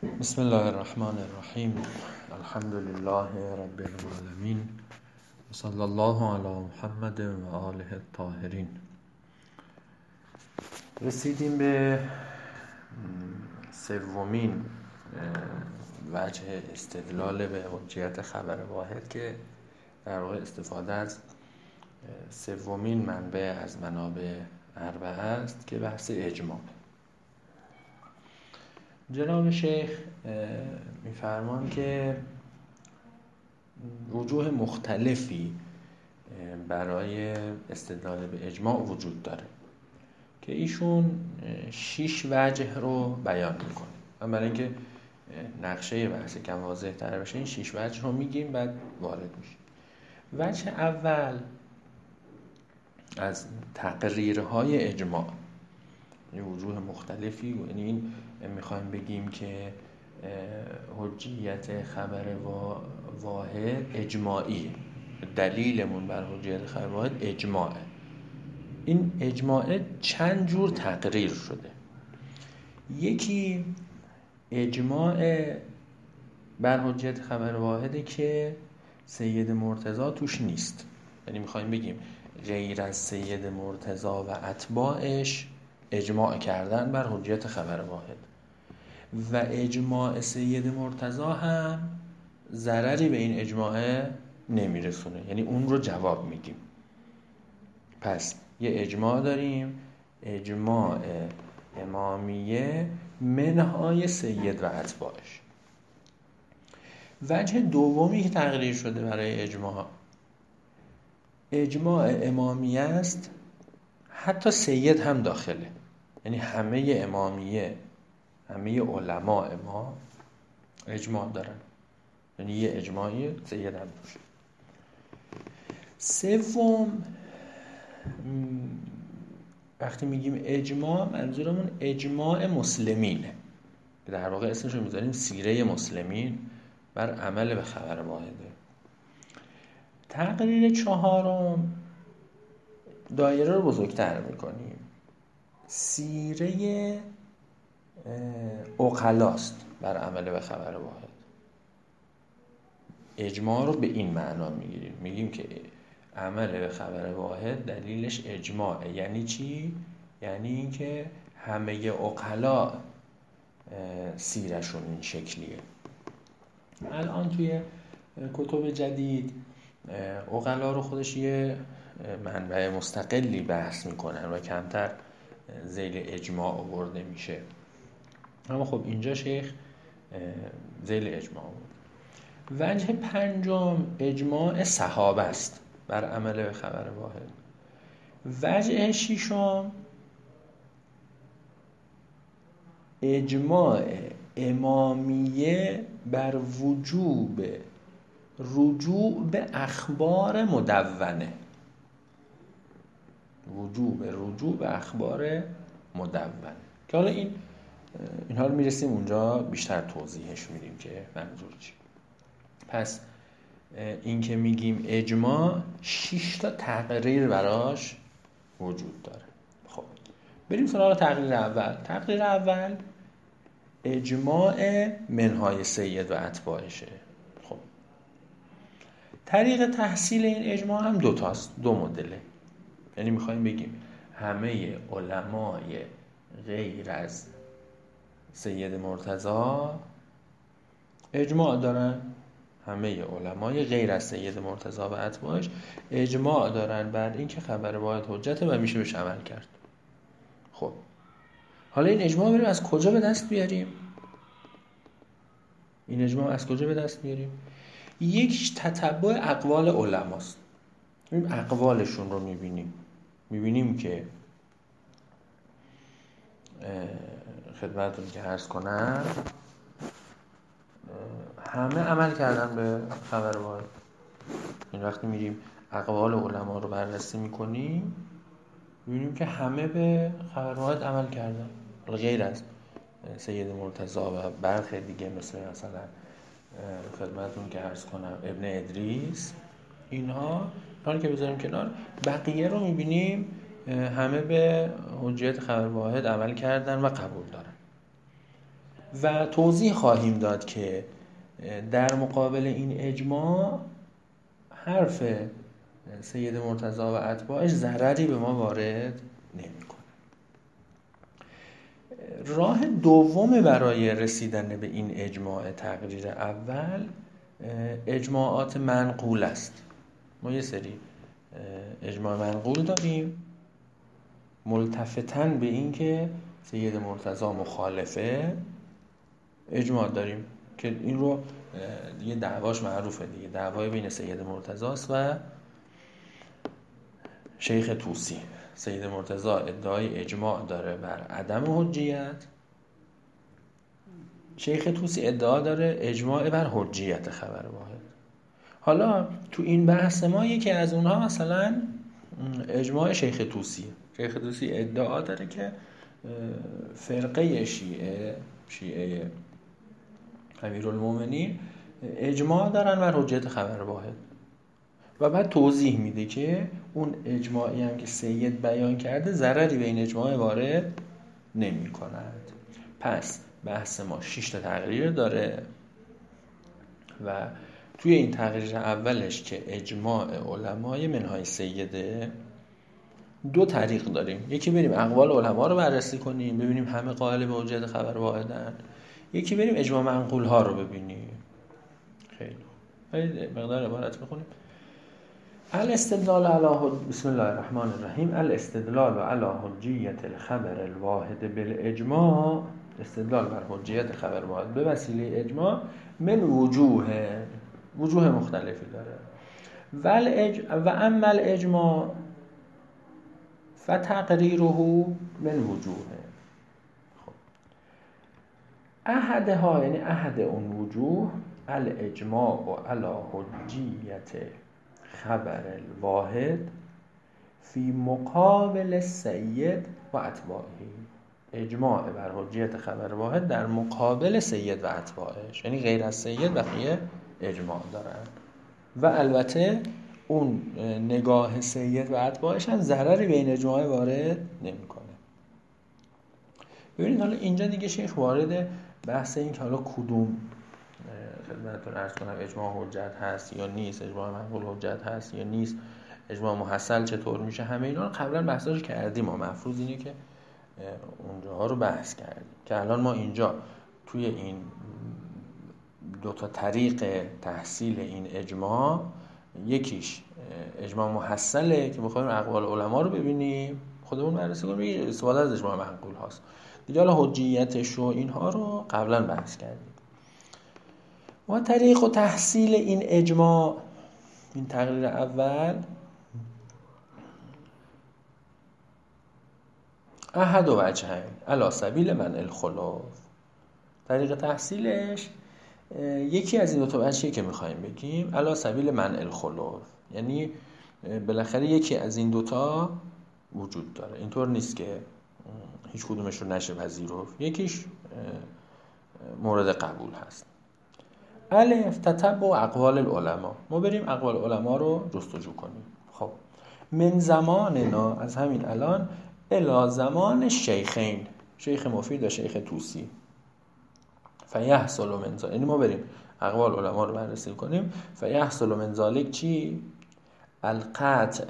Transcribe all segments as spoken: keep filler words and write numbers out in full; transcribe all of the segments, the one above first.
بسم الله الرحمن الرحیم. الحمد لله رب العالمین و صلی الله علی محمد و آله الطاهرین. رسیدیم به سومین وجه استدلال به حجیت خبر واحد که در واقع استفاده از سومین منبع از منابع اربعه است که بحث اجماع. جناب شیخ می‌فرمان که وجوه مختلفی برای استدلال به اجماع وجود داره که ایشون شش وجه رو بیان میکنه. و برای اینکه نقشه بحث کم واضح تر بشه این شش وجه رو میگیم بعد وارد میشیم. وجه اول از تقریرهای اجماع، یعنی وجوه مختلفی، یعنی این میخوایم بگیم که حجیت خبر واحد اجماعی، دلیلمون بر حجیت خبر واحد اجماعه. این اجماع چند جور تقریر شده. یکی اجماع بر حجیت خبر واحده که سید مرتضی توش نیست، یعنی میخوایم بگیم غیر از سید مرتضی و اتباعش اجماع کردن بر حجیت خبر واحد و اجماع سید مرتضی هم ضرری به این اجماع نمیرسونه، یعنی اون رو جواب میگیم. پس یه اجماع داریم، اجماع امامیه منهای سید و اتباعش. وجه دومی که تقریر شده برای اجماع، اجماع امامیه است حتی سید هم داخله، یعنی همه امامیه، همه علماء ما اجماع دارن، یعنی یه اجماعی سید هم دوشه. سوم، وقتی میگیم اجماع منظورمون اجماع مسلمینه، در واقع اسمش رو میذاریم سیره مسلمین بر عمل به خبر واحده. تقریر چهارم دایره رو بزرگتر میکنیم، سیره عقلاست بر عمل به خبر واحد. اجماع رو به این معنا میگیریم، میگیم که عمل به خبر واحد دلیلش اجماعه. یعنی چی؟ یعنی این که همه عقلا سیرشون این شکلیه. الان توی کتب جدید عقلا رو خودش یه منبع مستقلی بحث میکنن و کمتر ذیل اجماع آورده میشه، اما خب اینجا شیخ ذیل اجماع آورد. وجه پنجم اجماع صحابه است بر عمل به خبر واحد. وجه ششم اجماع امامیه بر وجوب رجوع به اخبار مدونه، وجوب رجوع به اخبار مدونه که حالا این اینها رو میرسیم اونجا بیشتر توضیحش میدیم که منظور چی. پس این که میگیم اجماع شش تا تقریر براش وجود داره. خب بریم سراغ تقریر اول. تقریر اول اجماع منهای سید و اتباعشه. خب طریق تحصیل این اجماع هم دو تاست، دو مدله. یعنی میخوایم بگیم همه علمای غیر از سید مرتضی اجماع دارن، همه علمای غیر از سید مرتضی و اتباعش اجماع دارن بر این که خبر واحد حجته و میشه بهش عمل کرد. خب حالا این اجماع بریم از کجا به دست بیاریم؟ این اجماع از کجا به دست بیاریم؟ یکیش تتبع اقوال علماست. این اقوالشون رو میبینیم میبینیم که خدمتتون که عرض کنم همه عمل کردن به خبر واحد. این وقتی میریم اقوال علما رو بررسی میکنیم میبینیم که همه به خبر واحد عمل کردن، غیر از سید مرتضی و برخی دیگه مثل مثلا خدمتتون که عرض کنم ابن ادریس. اینها حالا که بذاریم کنار، بقیه رو میبینیم همه به حجیت خبر واحد عمل کردن و قبول دارن. و توضیح خواهیم داد که در مقابل این اجماع حرف سید مرتضی و اتباعش ضرری به ما وارد نمی‌کنه. راه دوم برای رسیدن به این اجماع تقریر اول اجماعات منقول است. ما یه سری اجماع منقول داریم ملتفتن به این که سید مرتضی مخالفه، اجماع داریم که این رو دیگه دعواش معروفه دیگه، دعوای بین سید مرتضی است و شیخ طوسی. سید مرتضی ادعای اجماع داره بر عدم حجیت، شیخ طوسی ادعا داره اجماع بر حجیت خبر واحد. حالا تو این بحث ما یکی از اونها مثلا اجماع شیخ طوسی، شیخ طوسی ادعا داره که فرقه شیعه شیعه امیرالمومنین اجماع دارن بر حجیت خبر واحد و بعد توضیح میده که اون اجماعی هم که سید بیان کرده ضرری به این اجماع وارد نمی کند. پس بحث ما شش تا تقریر داره و توی این تقریر اولش که اجماع علمای منهای سیده دو طریق داریم. یکی بریم اقوال علما رو بررسی کنیم ببینیم همه قائل به حجیت خبر واحدن، یکی بریم اجماع منقول ها رو ببینیم. خیلی خیلی مقدار عبارت بخونیم. الاستدلال علی بسم الله الرحمن الرحیم. الاستدلال علی حجیت الخبر الواحد بالاجماع، استدلال بر حجیت خبر واحد به وسیله اجماع من وجوه وجوه مختلفی داره. والاج و اما الاجماع فتقریره من وجوه. خب احدها یعنی احد اون وجوه الاجماع علی حجیت خبر الواحد فی مقابل السید و اتباعه. اجماع بر حجیت خبر واحد در مقابل سید و اتباعش، یعنی غیر از سید بقیه اجماع دارن و البته اون نگاه سید و اتباعش هم ضرری به این اجماع وارد نمیکنه. ببینید حالا اینجا دیگه شیخ وارد بحث این که حالا کدوم خدمتتون عرض کنم اجماع حجت هست یا نیست، اجماع منقول حجت هست یا نیست، اجماع محصل چطور میشه، همه اینا رو قبلا بحثاش کردیم. ما مفروض اینه که اونجاها رو بحث کردیم که الان ما اینجا توی این دو تا طریق تحصیل این اجماع، یکیش اجماع محصله که بخوایم اقوال علما رو ببینیم خودمون بررسی کنیم، استفاده از اجماع منقول هاست دیگه. حالا حجیتش و اینها رو قبلا بحث کردیم. و طریق و تحصیل این اجماع، این تقریر اول، احد و وجهین علی سبیل منع الخلاف. طریق تحصیلش یکی از این دو تا وجهی که میخوایم بگیم علی سبیل منع الخلاف، یعنی بالاخره یکی از این دوتا وجود داره، اینطور نیست که هیچ کدومش رو نشه پذیرفت، یکیش مورد قبول هست. الف تتبع اقوال العلماء، ما بریم اقوال علما رو جستجو کنیم. خب من زماننا، از همین الان، الی زمان شیخین، شیخ مفید و شیخ طوسی، فیحصل من ذلک، یعنی ما بریم اقوال علما رو بررسی کنیم. فیحصل من ذلک چی؟ القطع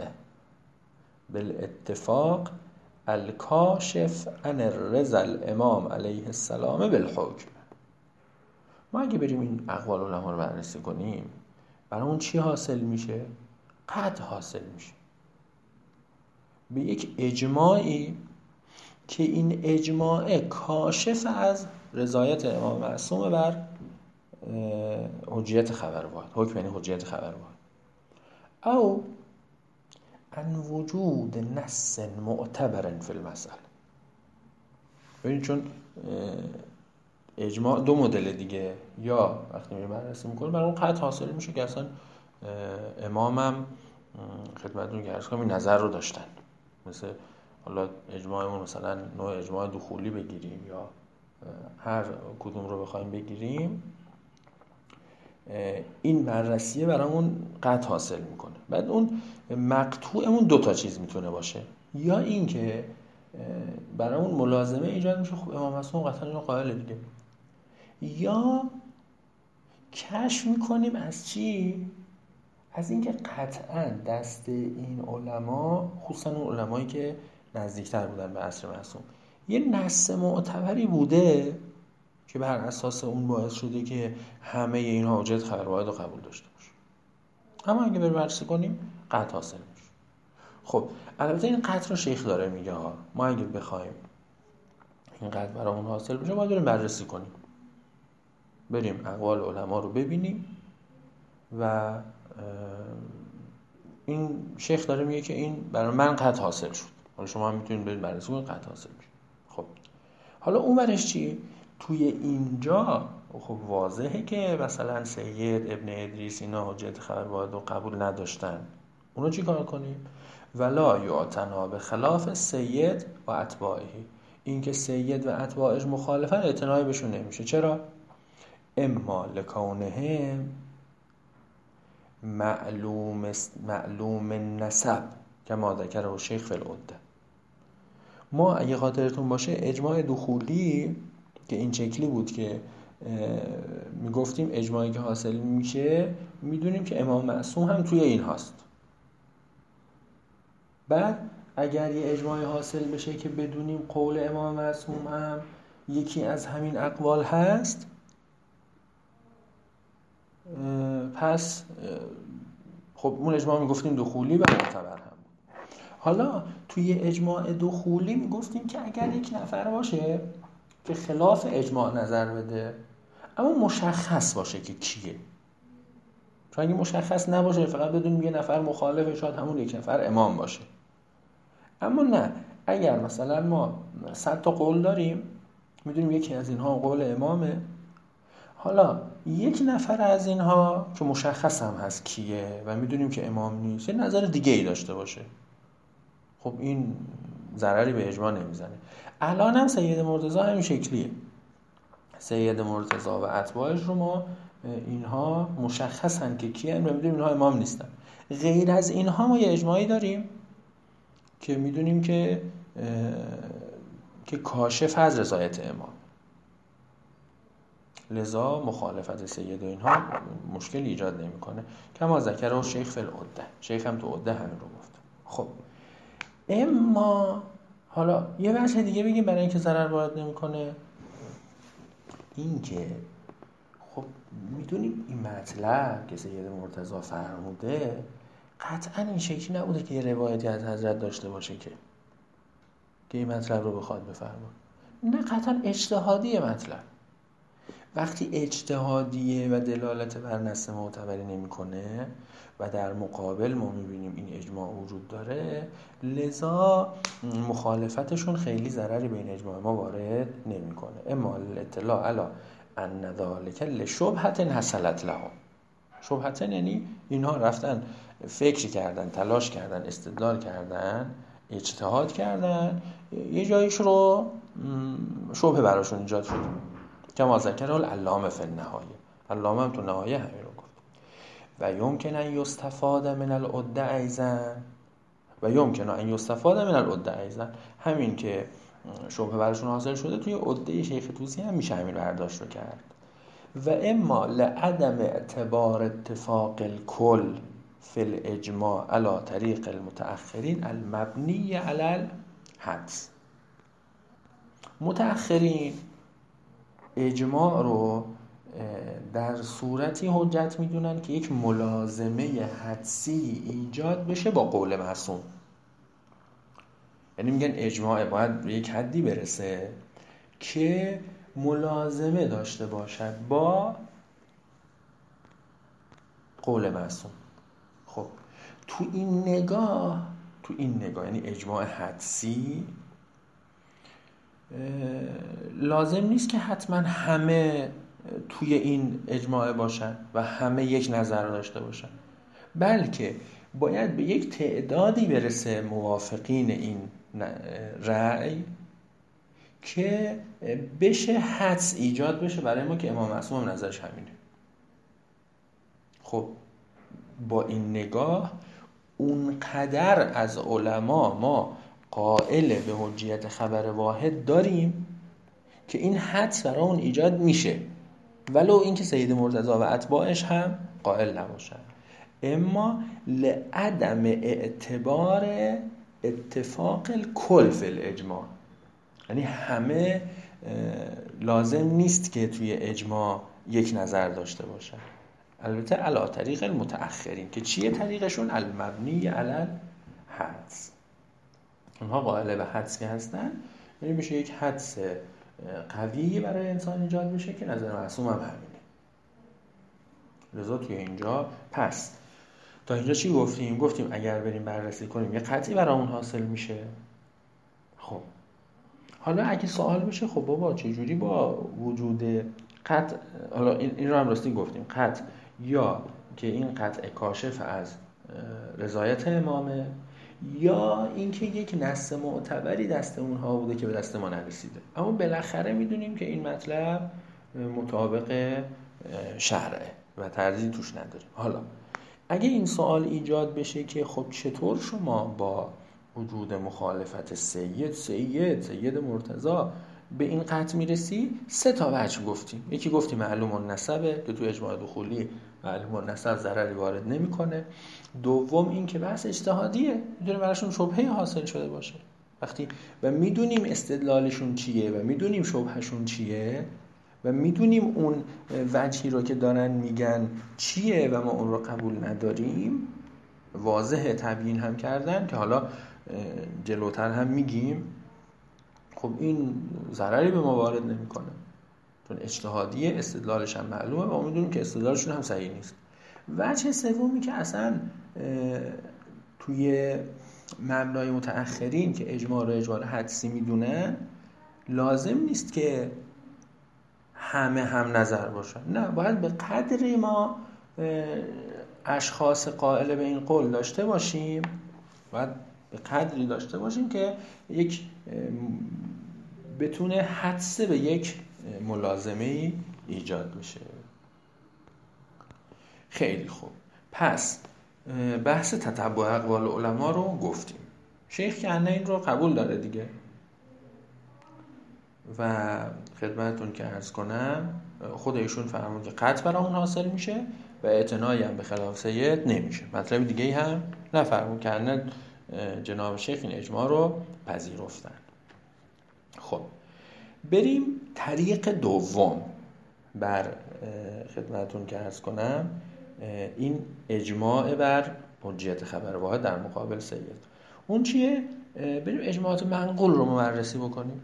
بالاتفاق الکاشف عن الرضا الامام علیه السلام بالحکم. ما اگه بریم این اقوال علما رو بررسی کنیم برای اون چی حاصل میشه؟ قطع حاصل میشه به یک اجماعی که این اجماع کاشف از رضایت امام معصوم بر حجیت خبر واحد، حکم یعنی حجیت خبر واحد، او ان وجود نص معتبر فی المسئله. ببینید چون اجماع دو مدل دیگه، یا وقتی میریم بررسی میکنیم برای اون قطع حاصل میشه که اصلا امامم خدمتتون عرض کنم این نظر رو داشتن، مثل حالا اجماعمون مثلا نوع اجماع دخولی بگیریم یا هر کدوم رو بخوایم بگیریم، این بررسیه برامون قطع حاصل میکنه. بعد اون مقطوعمون دو تا چیز میتونه باشه، یا این که برامون ملازمه ایجاد میشه، خب امام معصوم قطعا اینو قائل دیگه، یا کشف میکنیم از چی؟ از اینکه قطعا دست این علما، خصوصا اون علمایی که نزدیکتر بودن به عصر معصوم، یه نص معتبری بوده که بر اساس اون باعث شده که همه اینها حجت خبر واحد رو قبول داشته باشه. اما اگه بریم بررسی کنیم قطع حاصل میشه. خب البته این قطع رو شیخ داره میگه ها، ما اگه بخوایم این قطع برامون حاصل بشه باید بریم بررسی کنیم، بریم اقوال علما رو ببینیم و این شیخ داره میگه که این برای من قطع حاصل شد. حالا شما هم میتونید برید بررسی کنید قطع حاصل میشه. خب حالا اون برش چی؟ توی اینجا خب واضحه که مثلا سید ابن ادریس اینا حجت خبر واحد رو قبول نداشتن. اونو چی کار کنیم؟ ولا یعتنا به خلاف سید و اتباعه، این که سید و اتباعش مخالفن اعتنایی بهشون نمیشه. چرا؟ اما لکونه معلوم معلوم نسب که ما ذکره شیخ فی العده. ما اگه خاطرتون باشه اجماع دخولی که این شکلی بود که میگفتیم اجماعی که حاصل میشه میدونیم که امام معصوم هم توی این هست. بعد اگر یه اجماعی حاصل بشه که بدونیم قول امام معصوم هم یکی از همین اقوال هست، پس خب اون اجماع میگفتیم دخولی و معتبر هم. حالا توی اجماع دخولی میگفتیم که اگر یک نفر باشه که خلاف اجماع نظر بده اما مشخص باشه که کیه، چون اگه مشخص نباشه فقط بدونیم یه نفر مخالفه شاید همون یک نفر امام باشه. اما نه، اگر مثلا ما صد تا قول داریم میدونیم یکی از اینها قول امامه، حالا یک نفر از اینها که مشخص هم هست کیه و میدونیم که امام نیست یه نظر دیگه ای داشته باشه، خب این ضرری به اجماع نمیزنه. الان هم سید مرتضی همین شکلیه. سید مرتضی و اتباعش رو ما اینها مشخصن که کیه و میدونیم اینها امام نیستن. غیر از اینها ما یه اجماعی داریم که میدونیم که که کاشف از رضایت امام، لذا مخالفت سید و اینها مشکل ایجاد نمیکنه. کما ذکر و شیخ فی العده، شیخ هم تو عده همین رو گفت. خب اما حالا یه وجه دیگه بگیم برای اینکه ضرر وارد نمیکنه، این که خب میدونیم این مطلب که سید مرتضی فرموده قطعا این شکلی نبوده که یه روایتی از حضرت داشته باشه که که این مطلب رو بخواد بفرمونه. نه، قطعا اجتهادیه مطلب. وقتی اجتهادیه و دلالت بر نص معتبری نمیکنه و در مقابل ما میبینیم این اجماع وجود داره، لذا مخالفتشون خیلی ضرری به این اجماع ما وارد نمیکنه. اما الاطلاع علی ان ذلک لشبهة حصلت لهم. شبهة یعنی اینها رفتن فکر کردن، تلاش کردن، استدلال کردن، اجتهاد کردن، یه جایش رو شبهه براشون ایجاد شد. کما ذکر العلامه فی النهایه، علامه هم تو نهایه همین رو گفت. و یمکن ان یستفاد من العده ایضا، و یمکن ان یستفاد من العده ایضا، همین که شبهه براشون حاصل شده توی عده شیخ طوسی هم میشه همین برداشت رو کرد. و اما لعدم اعتبار اتفاق الکل فی الاجماع علی طریق المتأخرین المبنی علی الحدس. متأخرین اجماع رو در صورتی حجت میدونن که یک ملازمه حدسی ایجاد بشه با قول معصوم. یعنی میگن اجماع باید به یک حدی برسه که ملازمه داشته باشد با قول معصوم. خب تو این نگاه تو این نگاه یعنی اجماع حدسی، لازم نیست که حتما همه توی این اجماع باشن و همه یک نظر داشته باشن، بلکه باید به یک تعدادی برسه موافقین این رأی که بشه حدس ایجاد بشه برای ما که امام معصوم هم نظرش همینه. خب با این نگاه اونقدر از علما ما قائل به حجیت خبر واحد داریم که این حدس برای اون ایجاد میشه. ولو اینکه سید مرتضی و اتباعش هم قائل نباشن. اما لعدم اعتبار اتفاق الکل فی الاجماع، یعنی همه لازم نیست که توی اجماع یک نظر داشته باشن. البته علی طریق المتأخرین که چیه طریقشون؟ المبنی علی الحدس. اونها قائل به حدس که هستن، یعنی میشه یک حدس قوی برای انسان ایجاد بشه که نظر معصوم هم همینه. لذا توی اینجا پس تا اینجا چی گفتیم؟ گفتیم اگر بریم بررسی کنیم یه قطعی برامون حاصل میشه. خب حالا اگه سوال بشه خب بابا چجوری با وجود قطع، حالا این رو هم راستی گفتیم، قطع یا که این قطع کاشف از رضایت امامه، یا اینکه یک نص معتبری دست اونها بوده که به دست ما نرسیده، اما بالاخره میدونیم که این مطلب مطابق شرعه و تردیدی توش نداریم. حالا اگه این سوال ایجاد بشه که خب چطور شما با وجود مخالفت سید سید سید مرتضی به این قطع میرسی؟ سه تا وجه گفتیم. یکی گفتیم معلوم النسبه که تو اجماع دخولی معلوم النسب ضرری وارد نمیکنه. دوم این که بحث اجتهادیه، میدونه براشون شبهه حاصل شده باشه. وقتی و میدونیم استدلالشون چیه و میدونیم شبهشون چیه و میدونیم اون وجهی رو که دارن میگن چیه و ما اون رو قبول نداریم، واضحه تبیین هم کردن که حالا جلوتر هم میگیم، خب این ضرری به ما وارد نمیکنه چون اجتهادیه، استدلالش هم معلومه و میدونیم که استدلالشون هم صحیح نیست. وجه سومی که اصلا توی مبنای متأخرین که اجماع رو اجماع حدسی میدونن، لازم نیست که همه هم نظر باشن، نه، باید به قدری ما اشخاص قائل به این قول داشته باشیم، باید به قدری داشته باشیم که یک بتونه حدس به یک ملازمه ایجاد بشه. خیلی خوب، پس بحث تتبع اقوال علما رو گفتیم. شیخ کنه این رو قبول داره دیگه و خدمتتون که عرض کنم خود ایشون فرمود که قطع برامون حاصل میشه و اعتنایی هم به خلاف سید نمیشه. مطلب دیگه هم نفرمود کنه جناب شیخ این اجماع رو پذیرفتن. خب بریم طریق دوم بر خدمتتون که عرض کنم این اجماع بر حجیت خبر واحد در مقابل سید. اون چیه؟ بریم اجماعات منقول رو بررسی بکنیم.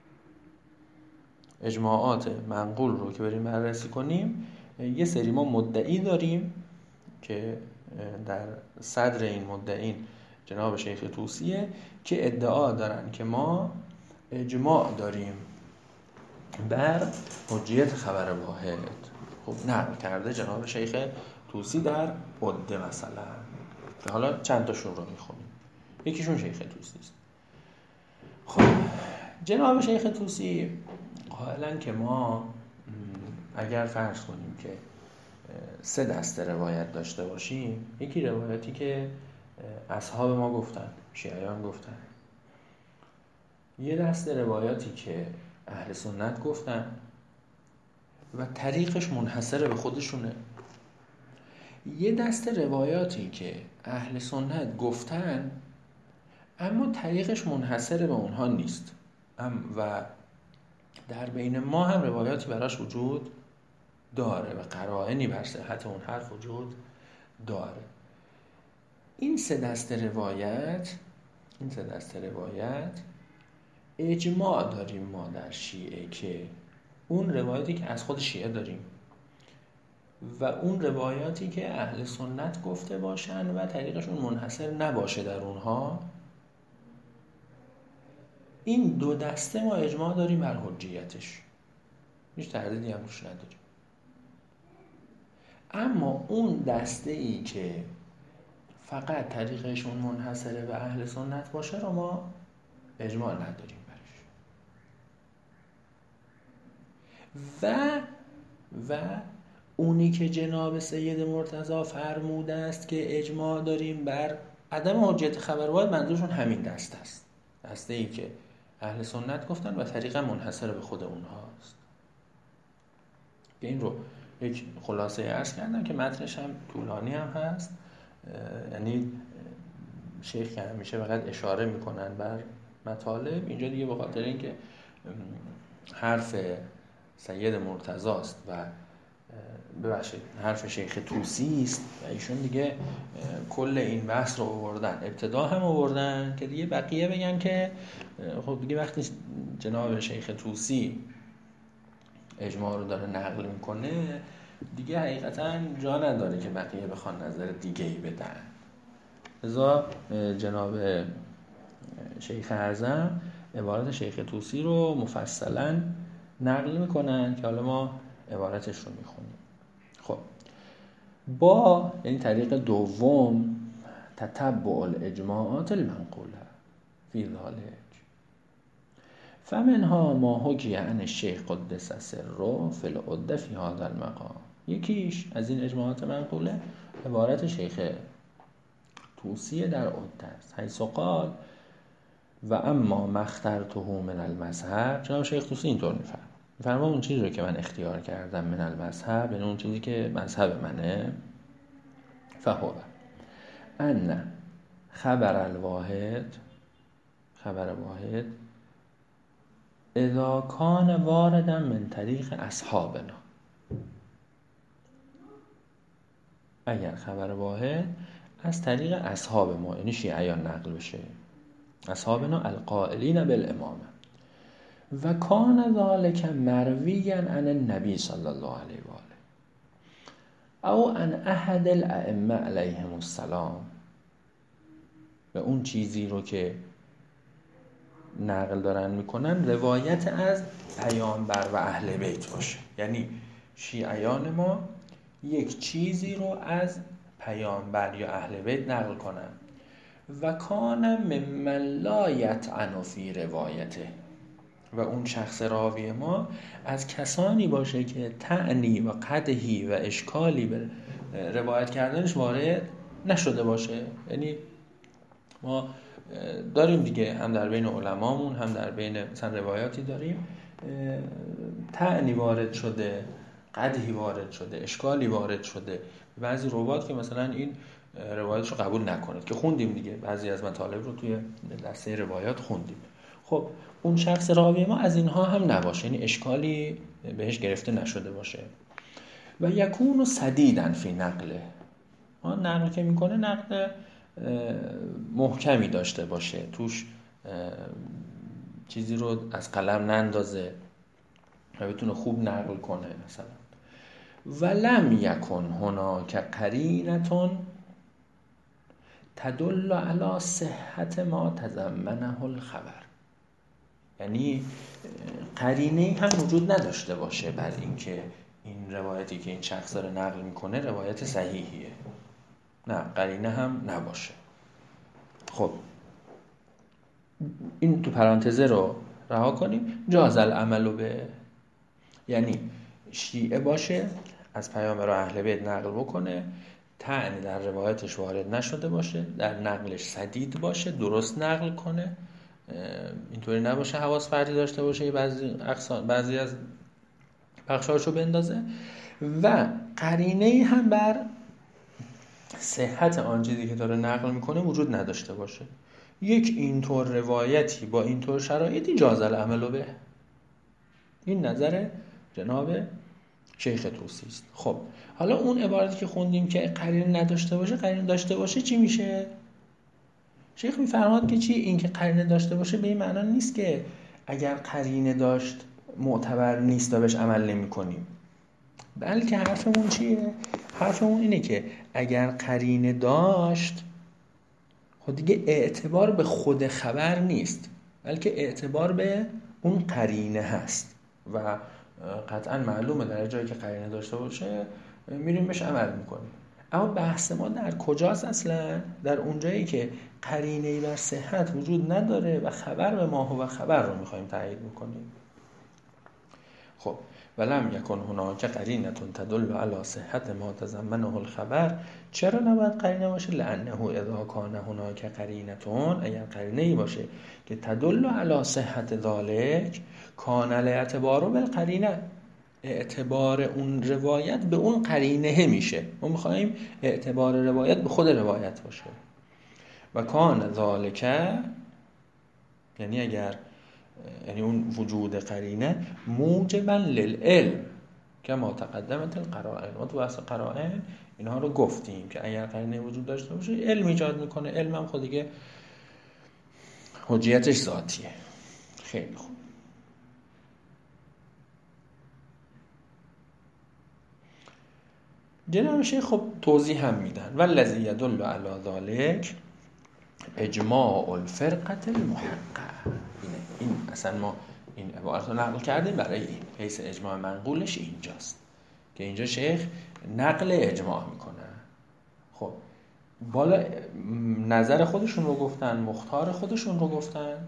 اجماعات منقول رو که بریم بررسی کنیم، یه سری ما مدعی داریم که در صدر این مدعین جناب شیخ طوسیه که ادعا دارن که ما اجماع داریم بر حجیت خبر واحد. خب نقل کرده جناب شیخ طوسی در عده مثلا، که حالا چند تاشون رو میخونیم. یکیشون شیخ طوسی است. خب جناب شیخ طوسی قائلن که ما اگر فرض کنیم که سه دسته روایت داشته باشیم، یکی روایتی که اصحاب ما گفتن، شیعیان گفتن، یه دسته روایاتی که اهل سنت گفتن و طریقش منحصر به خودشونه، یه دسته روایاتی که اهل سنت گفتن اما طریقش منحصر به اونها نیست و در بین ما هم روایاتی براش وجود داره و قرائنی بر صحت اون حرف وجود داره. این سه دسته روایت این سه دسته روایت اجماع داریم ما در شیعه که اون روایتی که از خود شیعه داریم و اون روایاتی که اهل سنت گفته باشن و طریقشون منحصر نباشه در اونها، این دو دسته ما اجماع داریم بر حجیتش، هیچ تردیدی هم توش نداریم. اما اون دسته ای که فقط طریقشون منحصره به اهل سنت باشه رو ما اجماع نداریم برش. و و اونی که جناب سید مرتضی فرموده است که اجماع داریم بر عدم حجیت خبر واحد، منظورشون همین دسته است، دسته ای که اهل سنت گفتن و طریقا منحصر به خود اونهاست. که این رو یک خلاصه عرض کردم که متنش هم طولانی هم هست. یعنی شیخ که همیشه فقط اشاره میکنن بر مطالب، اینجا دیگه به خاطر اینکه حرف سید مرتضی است و ببخشید حرف شیخ طوسی است و ایشون دیگه کل این بحث رو آوردن، ابتدا هم آوردن که دیگه بقیه بگن که خب دیگه وقتی جناب شیخ طوسی اجماع رو داره نقل میکنه دیگه حقیقتا جا نداره که بقیه بخوان نظر دیگه ای بدن. لذا جناب شیخ اعظم عبارت شیخ طوسی رو مفصلا نقل میکنن که حالا ما عبارتش رو میخونیم. خب با یعنی طریق دوم تتبع الاجماعات المنقوله فی ذلک فمنها ما حکی عن الشیخ قدس سره فی العده فی هذا المقام. یکیش از این اجماعات منقوله عبارت شیخ طوسی در عده است، حیث قال و اما مخترته من المذهب. جناب شیخ طوسی اینطور میفرماید، فرما اون چیزی رو که من اختیار کردم من المذهب، یعنی اون چیزی که مذهب منه، فهو ان خبر الواحد، خبر واحد اذا کان واردا من طریق اصحابنا، اگر خبر واحد از طریق اصحاب ما یعنی شیعیان نقل بشه، اصحابنا القائلین بالامامه، و کان ذلک مرویا عن النبی صلی الله علیه و آله او عن احد الائمه علیهم السلام، و اون چیزی رو که نقل دارن میکنن روایت از پیامبر و اهل بیت باشه، یعنی شیعیان ما یک چیزی رو از پیامبر یا اهل بیت نقل کنن و کان ممن لا یطعن فی روایته، و اون شخص راوی ما از کسانی باشه که طعنی و قدحی و اشکالی به روایت کردنش وارد نشده باشه. یعنی ما داریم دیگه هم در بین علمامون هم در بین مثلا روایاتی داریم طعنی وارد شده، قدحی وارد شده، اشکالی وارد شده، بعضی روایات که مثلا این روایتشو قبول نکنید که خوندیم دیگه، بعضی از مطالب رو توی دسته روایات خوندیم. خب اون شخص راوی ما از اینها هم نباشه، یعنی اشکالی بهش گرفته نشده باشه. و یکون سدیدن فی نقله، آن نقل که میکنه نقل محکمی داشته باشه، توش چیزی رو از قلم نندازه و بتونه خوب نقل کنه مثلا. ولم یکن هناک قرینة تدل علی صحت ما تضمنه الخبر، یعنی قرینه هم وجود نداشته باشه بر اینکه این روایتی که این شخص داره نقل میکنه روایت صحیحیه، نه قرینه هم نباشه. خب این تو پرانتزه رو رها کنیم. جاز العمل به، یعنی شیعه باشه از پیامبر و اهل بیت نقل بکنه، طعن در روایتش وارد نشده باشه، در نقلش سدید باشه، درست نقل کنه، اینطوری نباشه حواس فردی داشته باشه، بعضی اقسام بعضی از بخشاشو بندازه، و قرینه‌ای هم بر صحت آن چیزی که داره نقل میکنه وجود نداشته باشه. یک اینطور روایتی با اینطور شرایطی جاز العمل به، این نظر جناب شیخ طوسی است. خب حالا اون عبارتی که خوندیم که قرینه نداشته باشه، قرینه داشته باشه چی میشه؟ شیخ میفرماد که چی؟ این که قرینه داشته باشه به این معنا نیست که اگر قرینه داشت معتبر نیست و بهش عمل نمی کنیم، بلکه حرفمون چیه؟ حرفمون اینه که اگر قرینه داشت خود دیگه اعتبار به خود خبر نیست، بلکه اعتبار به اون قرینه هست و قطعا معلومه در جایی که قرینه داشته باشه میریم بهش عمل میکنیم. اما بحث ما در کجاست اصلا؟ در اونجایی که قرینه‌ای بر صحت وجود نداره و خبر به ما و خبر رو میخوایم تایید میکنیم. خب ولم یکن هناک قرینة تدل علی صحت ما تضمنه الخبر، چرا نباید قرینه باشه؟ لانه اذا کان هناک قرینة، اگر قرینه‌ای باشه که تدل علی صحت ذلک کان الاعتبار بالقرینه، اعتبار اون روایت به اون قرینه میشه. ما میخوایم اعتبار روایت به خود روایت باشه. و کان ذالک، یعنی اگر یعنی اون وجود قرینه موجبا للعلم که ما تقدمت القرائن. ما تو بحث قرائن اینها رو گفتیم که اگر قرینه وجود داشته باشه علم ایجاد میکنه. علم هم خود دیگه حجیتش ذاتیه. خیلی خوب. جناب شیخ خب توضیح هم میدن والذی یدل علی ذلک اجماع الفرقه المحقه. اینه. این اصلا ما این عبارت رو نقل کردیم برای این حیث اجماع منقولش اینجاست که اینجا شیخ نقل اجماع میکنه. خب بالا نظر خودشون رو گفتن، مختار خودشون رو گفتن،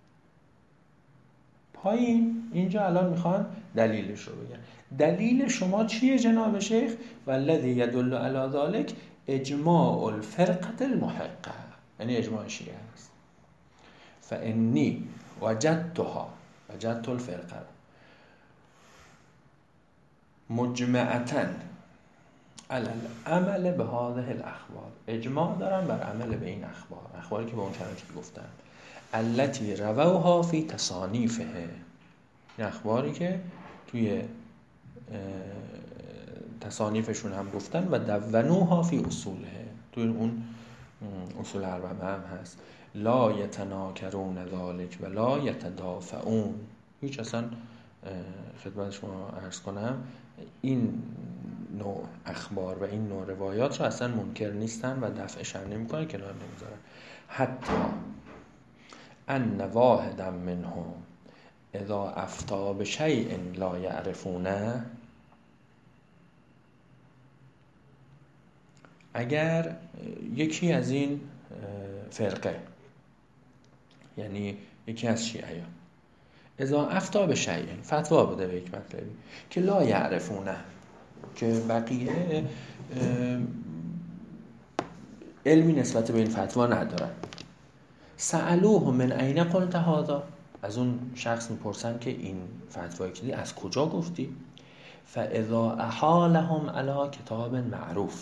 پایین اینجا الان میخوان دلیلش رو بگن. دلیل شما چیه جناب شیخ؟ والذی یدل علی ذلک اجماع الفرقه المحقه، یعنی اجماع شیعه است. فانی وجدتها وجدت الفرقه مجمعتا علی العمل به هذه الاخبار. اجماع دارن بر عمل به این اخبار، اخباری که به اون شرایطی گفتن. التي رووها فی تصانیفه، این اخباری که توی تصانیفشون هم گفتن و دونوها فی اصوله، توی اون اصول اربعه هم هست. لا یتناکرون ذالک و لا یتدافعون. هیچ اصلا خدمت شما عرض کنم این نوع اخبار و این نوع روایات رو اصلا منکر نیستن و دفعش هم نمی کنن، کنار نمیذارن. حتی ان واحدا منهم اذا افتا بشیء لا یعرفونه، اگر یکی از این فرقه یعنی یکی از شیعیان اذا افتا بشیء فتوا بده به یک مطلبی که لا یعرفونه، که بقیه علمی نسبت به این فتوا ندارن، سألوه من این قلت هذا، از اون شخص میپرسن که این فتوایی که دی از کجا گفتی؟ فاذا احالهم علی کتاب معروف،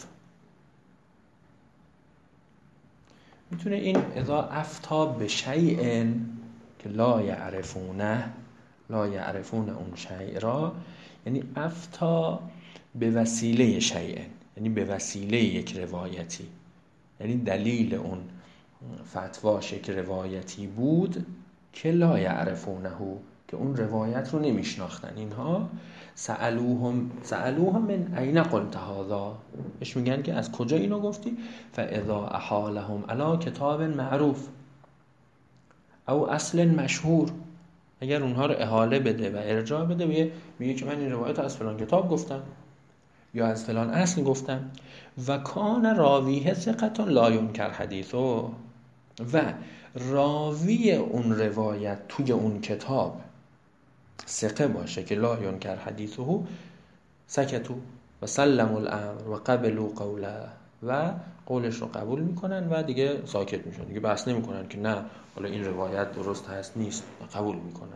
میتونه این اذا افتا بشیء که لا یعرفونه، لا یعرفون اون شیء را، یعنی افتا به وسیله شیء، یعنی به وسیله یک روایتی، یعنی دلیل اون فتواش یک روایتی بود که لا یعرفونه، که اون روایت رو نمیشناختن اینها. سألوهم سألوهم من این قلت هذا، اش میگن که از کجا اینو گفتی؟ فاذا احالهم علی کتاب معروف او اصل مشهور، اگر اونها رو احاله بده و ارجاع بده میگه میگه که من این روایت از فلان کتاب گفتم یا از فلان اصل گفتم. و کان راویه ثقة لا ینکر حدیثه، و راوی اون روایت توی اون کتاب ثقه باشه که لا ینکر حدیثه، سکتو و سلموا الامر و قبلوا قوله، و قولش رو قبول میکنن و دیگه ساکت میشن، دیگه بحث نمیکنن که نه حالا این روایت درست هست نیست، قبول میکنن.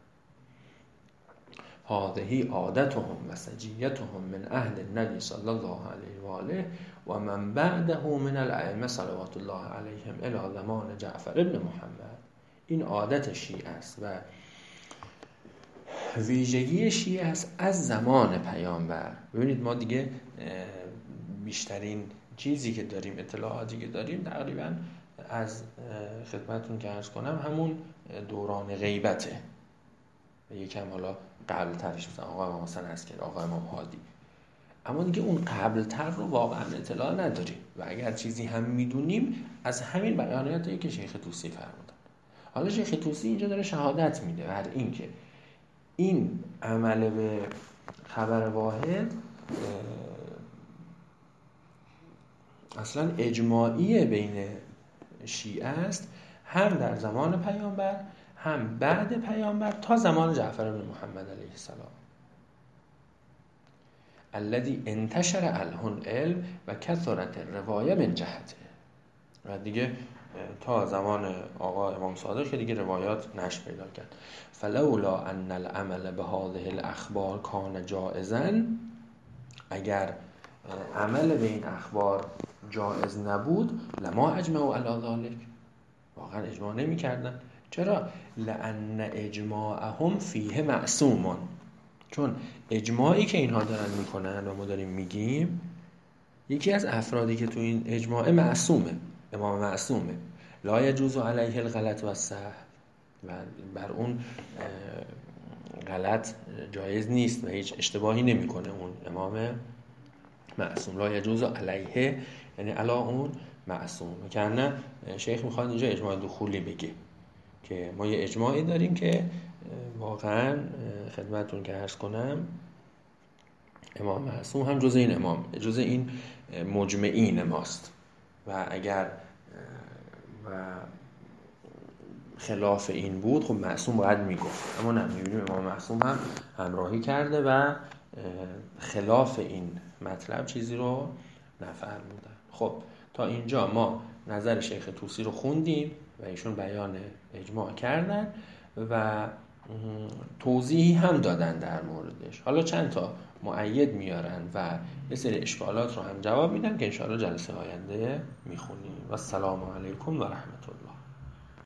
هذه عادتهم و سجیتهم من عهد النبی صلی الله علیه و آله و من بعده من الائمه صلوات الله علیهم الی زمان جعفر ابن محمد. این عادت شیعه است و ویژگی شیعه است از زمان پیامبر. ببینید ما دیگه بیشترین چیزی که داریم، اطلاعاتی که داریم تقریبا از خدمتتون که عرض کنم همون دوران غیبته و یکم حالا قبل ترش مثلا آقا امام حسن عسکری، آقا امام هادی، اما دیگه اون قبل تر رو واقعا اطلاع نداریم و اگر چیزی هم میدونیم از همین بیاناتی که شیخ طوسی فرمودن. حالا شیخ طوسی اینجا داره شهادت میده بر این که این عمل به خبر واحد اصلا اجماعی بین شیعه است، هم در زمان پیامبر هم بعد پیامبر تا زمان جعفر بن محمد علیه السلام. الذي انتشر عنه العلم و کثرت الروایه من جهته، و دیگه تا زمان آقا امام صادق که دیگه روایات نشر پیدا کرد. فلولا ان العمل به هذه الاخبار کان جائزا، اگر عمل به این اخبار جائز نبود لما اجمعوا علی ذلک، واقعا اجماع نمی کردن. چرا؟ لان اجماعهم فیه معصومون، چون اجماعی که اینها دارن میکنن و ما داریم میگیم، یکی از افرادی که تو این اجماع معصومه، امام معصومه، لا یجوز علیه الغلط و السهو، و بر اون غلط جایز نیست و هیچ اشتباهی نمیکنه اون امام معصوم. لا یجوز علیه یعنی علی اون معصوم. کنه شیخ میخواد اینجا اجماع دخولی بگه که ما یه اجماعی داریم که واقعا خدمتتون که عرض کنم امام معصوم هم جز این امام جز این مجمعین ماست، و اگر و خلاف این بود خب معصوم باید میگفت، اما نمیبینیم امام معصوم هم همراهی کرده و خلاف این مطلب چیزی رو نفرمودن. خب تا اینجا ما نظر شیخ طوسی رو خوندیم و ایشون بیان اجماع کردن و توضیحی هم دادن در موردش. حالا چند تا مؤید میارن و یه سری اشکالات رو هم جواب میدن که انشاءالله جلسه آینده میخونیم. و السلام علیکم و رحمت الله.